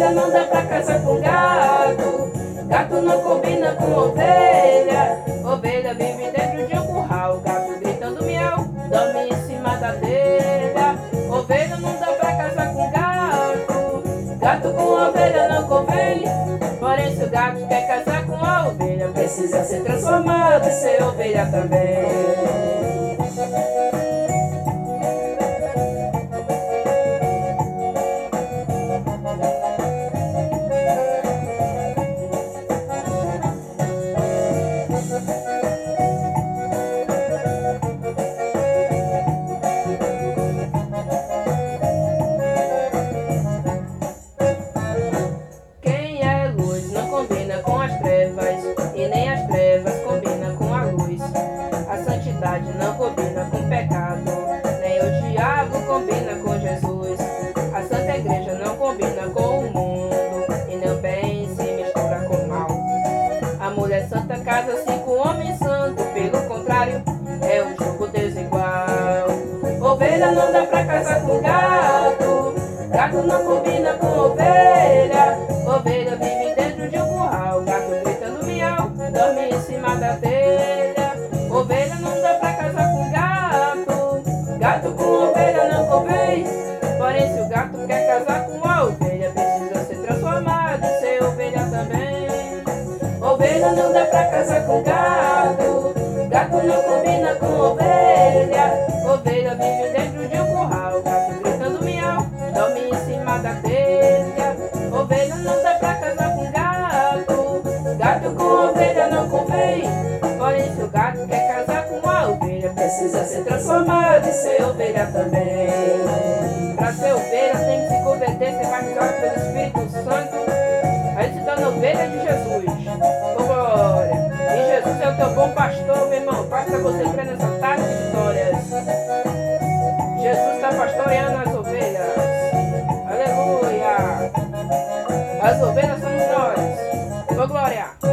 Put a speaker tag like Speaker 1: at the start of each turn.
Speaker 1: Ovelha não dá pra casar com gato. Gato não combina com ovelha. Ovelha vive dentro de um curral. Gato gritando miau, dorme em cima da telha. Ovelha não dá pra casar com gato. Gato com ovelha não convém. Porém se o gato quer casar com a ovelha, precisa ser transformado e ser ovelha também. Quem é luz não combina com as trevas, e nem as trevas combinam com a luz. A santidade não combina com o pecado, nem o diabo combina com Jesus. A Santa Igreja não combina com o mundo, e nem o bem se mistura com o mal. A mulher santa casa-se com o homem santo, pelo contrário, é um jogo desigual. Ovelha não dá pra casar com gato. Gato não combina com ovelha. Ovelha vive dentro de um curral. Gato gritando miau, dorme em cima da telha. Ovelha não dá pra casar com gato. Gato com ovelha não convém. Porém se o gato quer casar com a ovelha, precisa ser transformado e ser ovelha também. Ovelha não dá pra casar com gato. Gato não combina com ovelha. Ovelha vive dentro de um curral. Gato gritando miau, dorme em cima da telha. Ovelha não dá pra casar com gato. Gato com ovelha não convém. Porém se o gato quer casar com a ovelha, precisa ser transformado e ser ovelha também. Pra ser ovelha tem que se converter, ser batizado pelo Espírito Santo. Aí se torna ovelha de Jesus. Oh, glória! E Jesus é o teu bom pastor, meu irmão. Basta você crer nessa tarde de vitórias. Jesus está pastoreando as ovelhas. Aleluia! As ovelhas somos nós. Oh, glória!